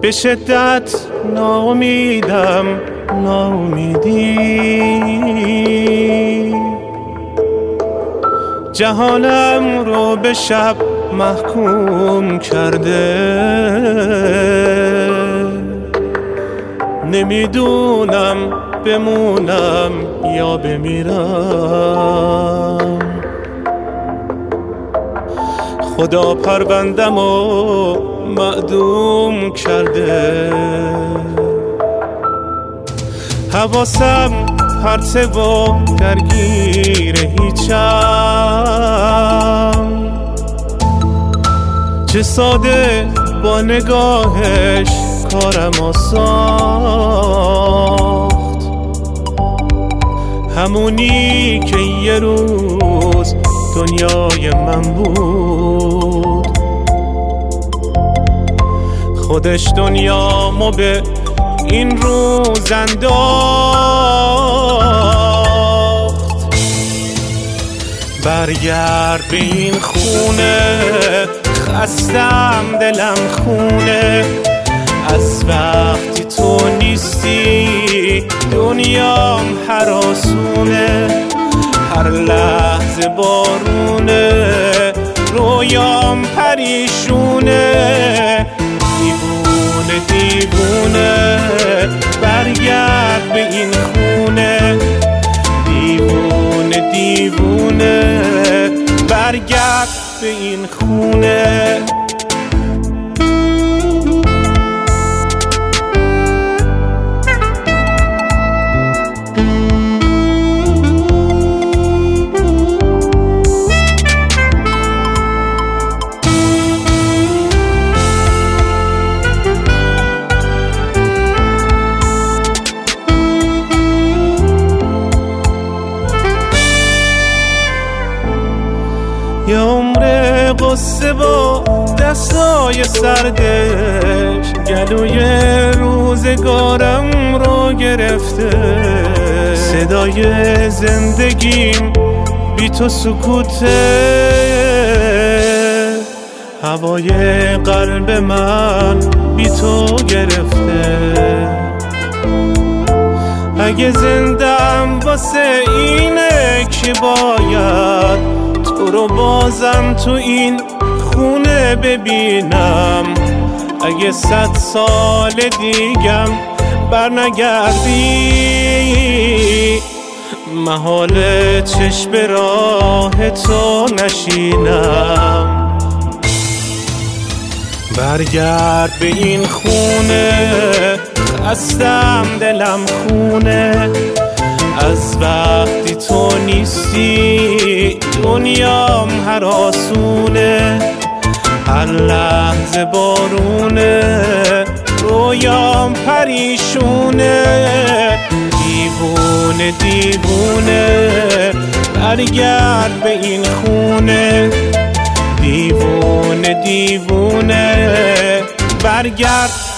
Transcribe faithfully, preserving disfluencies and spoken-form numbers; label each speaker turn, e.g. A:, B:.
A: به شدت ناامیدم، ناامیدی جهانم رو به شب محکوم کرده. نمیدونم بمونم یا بمیرم، خدا پروندم و معدوم کرده. حواسم پرته و درگیر هیچم، چه ساده با نگاهش کارم آساخت، همونی که یه روز دنیای من بود. خودش دنیامو به این روز انداخت. برگرد به این خونه، خستم دلم خونه، از وقتی تو نیستی دنیام هراسونه. هر لحظه بارونه، رویام پریشونه. دیوونه دیوونه برگرد به این خونه، دیوونه دیوونه برگرد به این خونه. یه عمر قصه با دستای سردش، گلوی روزگارم رو گرفته. صدای زندگیم بی تو سکوته، هوای قلب من بی تو گرفته. اگه زندم واسه اینه که باید تو رو بازم تو این خونه ببینم. اگه صد سال دیگم برنگردی، محال چشم راه تو نشینم. برگرد به این خونه، خستم دلم خونه، از وقتی تو نیستی دنیام هراسونه. هر لحظه بارونه، رویام پریشونه. دیوونه دیوونه برگرد به این خونه، دیوونه دیوونه برگرد